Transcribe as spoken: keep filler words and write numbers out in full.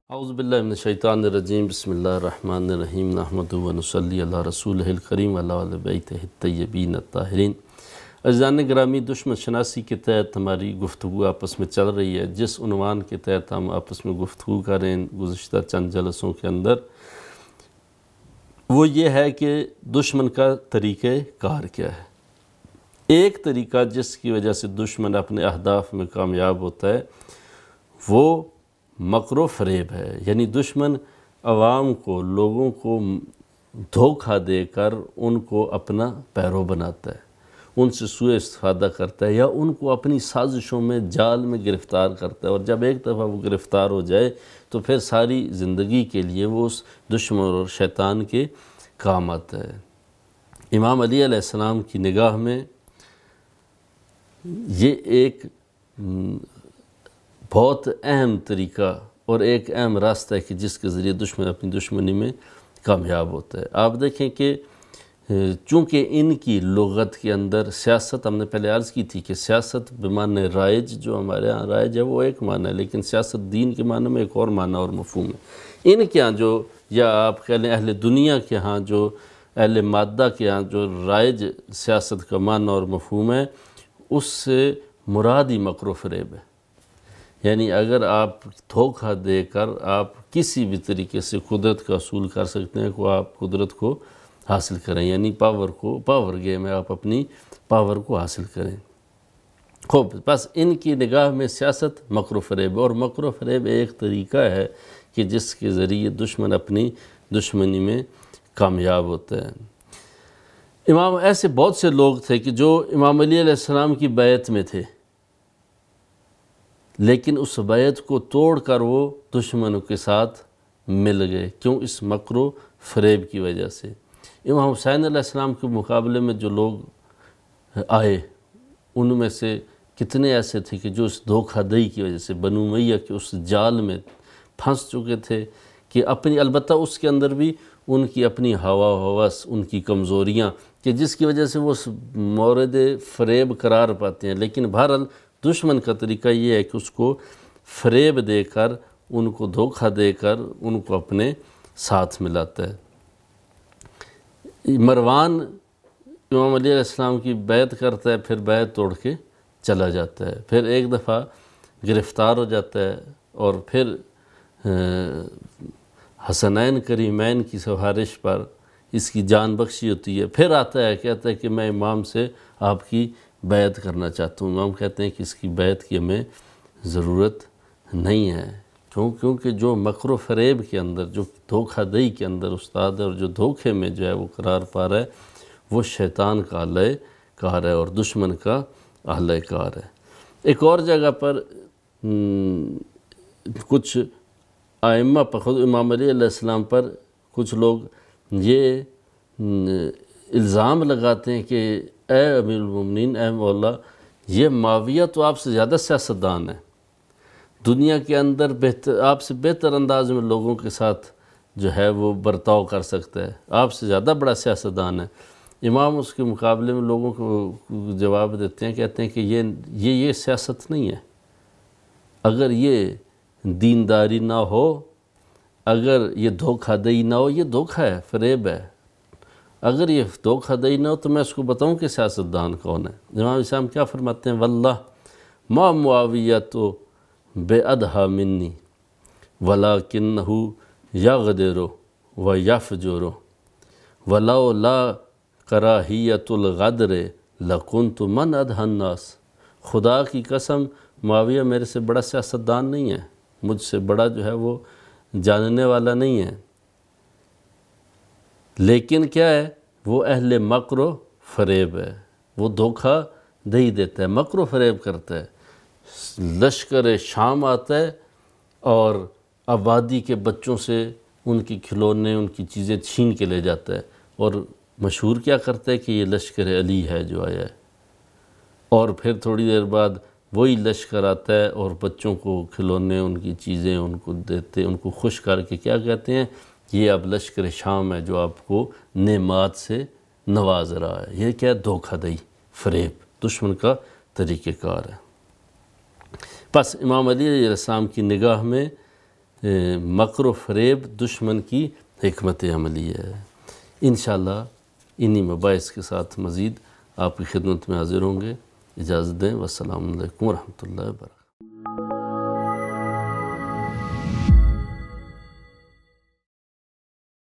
اعوذ باللہ من الشیطان الرجیم، بسم اللہ الرحمن الرحیم، نحمدہ و نصلی علی رسولہ الکریم وعلی آلہ بیتہ الطیبین الطاہرین۔ عزیزان گرامی، دشمن شناسی کے تحت ہماری گفتگو آپس میں چل رہی ہے، جس عنوان کے تحت ہم آپس میں گفتگو کر رہے ہیں گزشتہ چند جلسوں کے اندر، وہ یہ ہے کہ دشمن کا طریقہ کار کیا ہے۔ ایک طریقہ جس کی وجہ سے دشمن اپنے اہداف میں کامیاب ہوتا ہے وہ مکر و فریب ہے، یعنی دشمن عوام کو، لوگوں کو دھوکہ دے کر ان کو اپنا پیرو بناتا ہے، ان سے سوء استفادہ کرتا ہے یا ان کو اپنی سازشوں میں، جال میں گرفتار کرتا ہے، اور جب ایک دفعہ وہ گرفتار ہو جائے تو پھر ساری زندگی کے لیے وہ اس دشمن اور شیطان کے کام آتا ہے۔ امام علی علیہ السلام کی نگاہ میں یہ ایک بہت اہم طریقہ اور ایک اہم راستہ ہے کہ جس کے ذریعے دشمن اپنی دشمنی میں کامیاب ہوتا ہے۔ آپ دیکھیں کہ چونکہ ان کی لغت کے اندر سیاست، ہم نے پہلے عرض کی تھی کہ سیاست بمعنی رائج، جو ہمارے ہاں رائج ہے وہ ایک معنی ہے، لیکن سیاست دین کے معنی میں ایک اور معنی اور مفہوم ہے۔ ان کے ہاں جو، یا آپ کہہ لیں اہل دنیا کے ہاں جو، اہل مادہ کے ہاں جو رائج سیاست کا معنی اور مفہوم ہے، اس سے مراد ہی مکر و فریب ہے۔ یعنی اگر آپ دھوکہ دے کر آپ کسی بھی طریقے سے قدرت کا حصول کر سکتے ہیں کہ آپ قدرت کو حاصل کریں، یعنی پاور کو، پاور گیم میں آپ اپنی پاور کو حاصل کریں۔ خوب، بس ان کی نگاہ میں سیاست مکر و فریب، اور مکر و فریب ایک طریقہ ہے کہ جس کے ذریعے دشمن اپنی دشمنی میں کامیاب ہوتا ہے۔ امام ایسے بہت سے لوگ تھے کہ جو امام علی علیہ السلام کی بیعت میں تھے، لیکن اس بیعت کو توڑ کر وہ دشمنوں کے ساتھ مل گئے۔ کیوں؟ اس مکر و فریب کی وجہ سے۔ امام حسین علیہ السلام کے مقابلے میں جو لوگ آئے، ان میں سے کتنے ایسے تھے کہ جو اس دھوکہ دہی کی وجہ سے، بنو امیہ کے اس جال میں پھنس چکے تھے کہ اپنی، البتہ اس کے اندر بھی ان کی اپنی ہوا ہوس، ان کی کمزوریاں، کہ جس کی وجہ سے وہ مورد فریب قرار پاتے ہیں، لیکن بہرحال دشمن کا طریقہ یہ ہے کہ اس کو فریب دے کر، ان کو دھوکہ دے کر ان کو اپنے ساتھ ملاتا ہے۔ مروان امام علی علیہ السلام کی بیعت کرتا ہے، پھر بیعت توڑ کے چلا جاتا ہے، پھر ایک دفعہ گرفتار ہو جاتا ہے، اور پھر حسنین کریمین کی سفارش پر اس کی جان بخشی ہوتی ہے، پھر آتا ہے، کہتا ہے کہ میں امام سے آپ کی بیعت کرنا چاہتا ہوں۔ امام کہتے ہیں کہ اس کی بیعت کی ہمیں ضرورت نہیں ہے، کیوں کیونکہ جو مکر و فریب کے اندر، جو دھوکہ دہی کے اندر استاد ہے، اور جو دھوکے میں جو ہے وہ قرار پا رہا ہے، وہ شیطان کا اہل کار ہے اور دشمن کا اہل کار ہے۔ ایک اور جگہ پر کچھ ائمہ پر، خود امام علی علیہ السلام پر کچھ لوگ یہ الزام لگاتے ہیں کہ اے امیر المومنین، اے مولا، یہ معاویہ تو آپ سے زیادہ سیاستدان ہے، دنیا کے اندر بہتر، آپ سے بہتر انداز میں لوگوں کے ساتھ جو ہے وہ برتاؤ کر سکتا ہے، آپ سے زیادہ بڑا سیاستدان ہے۔ امام اس کے مقابلے میں لوگوں کو جواب دیتے ہیں، کہتے ہیں کہ یہ یہ یہ سیاست نہیں ہے۔ اگر یہ دینداری نہ ہو، اگر یہ دھوکہ دہی نہ ہو، یہ دھوکہ ہے، فریب ہے۔ اگر یہ دھوکہ دہی نہ ہو تو میں اس کو بتاؤں کہ سیاستدان کون ہے۔ امام اسلام کیا فرماتے ہیں؟ واللہ ما معاویہ تو بے ادھا منی ولیکنہ یغدر و یفجر ولو لا کراہیت الغدر لکنت من ادھا الناس۔ خدا کی قسم، معاویہ میرے سے بڑا سیاستدان نہیں ہے، مجھ سے بڑا جو ہے وہ جاننے والا نہیں ہے، لیکن کیا ہے؟ وہ اہل مکر و فریب ہے، وہ دھوکہ دہی دیتا ہے، مکر و فریب کرتا ہے۔ لشکر شام آتا ہے اور آبادی کے بچوں سے ان کی کھلونے، ان کی چیزیں چھین کے لے جاتا ہے، اور مشہور کیا کرتا ہے کہ یہ لشکر علی ہے جو آیا ہے، اور پھر تھوڑی دیر بعد وہی لشکر آتا ہے اور بچوں کو کھلونے، ان کی چیزیں ان کو دیتے، ان کو خوش کر کے کیا کہتے ہیں؟ یہ اب لشکر شام ہے جو آپ کو نعمات سے نواز رہا ہے۔ یہ کیا ہے؟ دھوکہ دہی، فریب، دشمن کا طریقہ کار ہے۔ پس امام علی علیہ السلام کی نگاہ میں مکر و فریب دشمن کی حکمت عملی ہے۔ انشاءاللہ انہی مباحث کے ساتھ مزید آپ کی خدمت میں حاضر ہوں گے۔ اجازت دیں، والسلام علیکم ورحمۃ اللہ وبرکاتہ۔